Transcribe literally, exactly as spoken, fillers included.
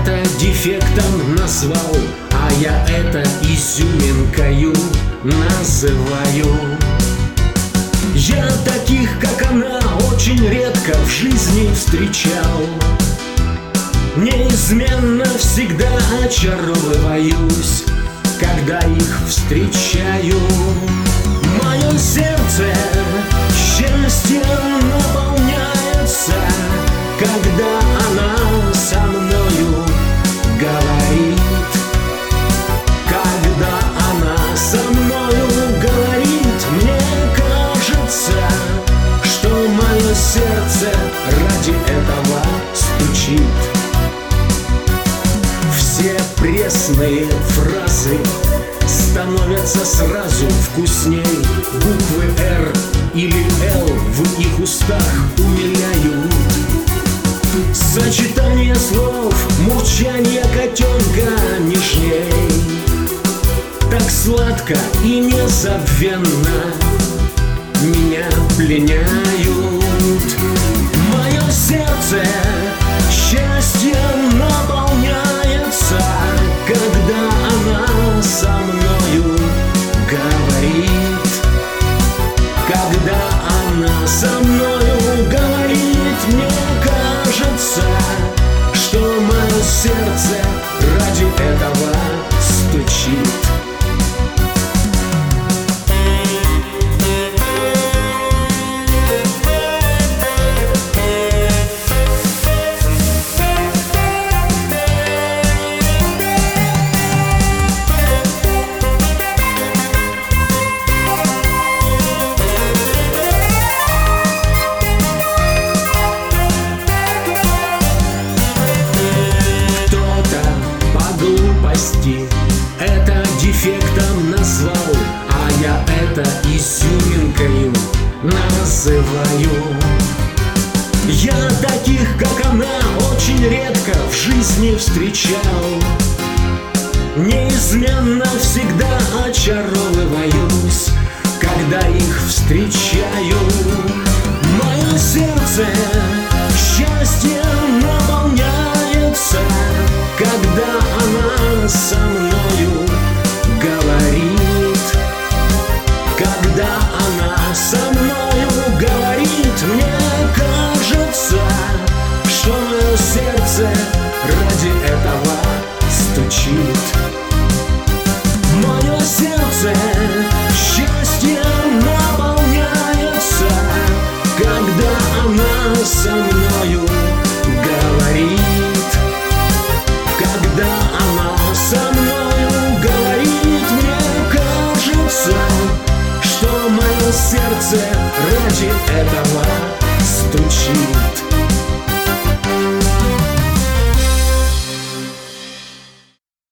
это дефектом назвал, а я это изюминкою называю. Я таких, как она, очень редко в жизни встречал. Неизменно всегда очаровываюсь, когда их встречаю. Мое сердце счастьем наполняется, когда она со мною говорит. Когда она со мною говорит, мне кажется, что мое сердце ради этого стучит. Все пресные фразы становятся сразу вкусней. Буквы «Р» или «Л» в их устах умиляют. Сочетание слов, мурчание котенка нежней. Так сладко и незабвенно меня пленяют. Мое сердце счастьем наполняется, когда она со мною говорит. Когда она со мною говорит, мне кажется, что мое сердце ради этого стучит. Это дефектом назвал, а я это изюминкою называю. Я таких, как она, очень редко в жизни встречал. Неизменно всегда очаровываюсь, когда их встречаю. Мое сердце счастьем наполняется, когда она со мною говорит. Когда она со мною говорит, мне кажется, что мое сердце ради этого стучит. Мое сердце счастьем наполняется, когда она со мною говорит. Когда она со мною говорит, мне кажется, что мое сердце ради этого стучит.